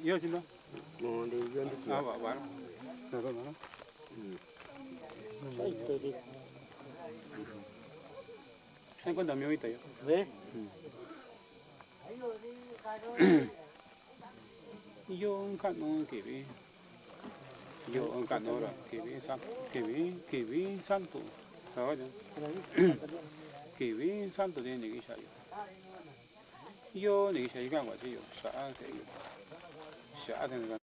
io ci no? No, di io di Ah, va. No. Quando mi ho visto io? Beh? Io un canno che vi. Io un canno ora che vi santo. Che vi santo di ne che io ne che io sa che io. Sa